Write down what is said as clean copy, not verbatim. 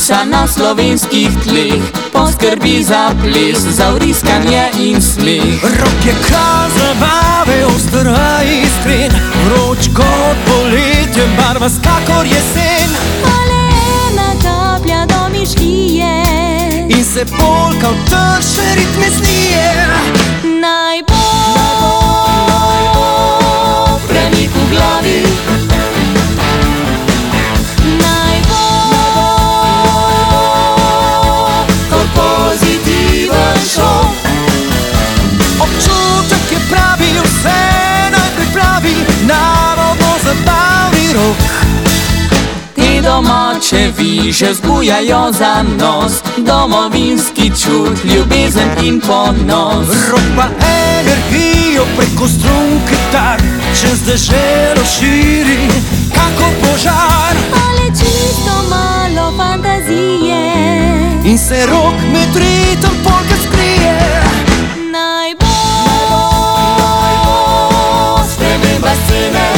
duša na slovenskih tleh poskrbi za ples, za vriskanje in smeh. Rok je kralj zabave, oster a iskren, vroč kot poletje, barva kakor jesen. Ale ena kaplja do miškije In se polka v trše ritme snije. naj bo Premik v glavi, naj bo kot pozitiven šok. Občutek je pravi, vse naj pripravi, narodno zabavni rok. Te domače viže zbujajo za nos, domovinski čut, ljubezen in ponos. Rok pa energijo preko strun kitar čez deželo širi, kako požar. ale čisto malo fantazije. In se rok med ritem polke skrije. Naj bo Sprememba scene,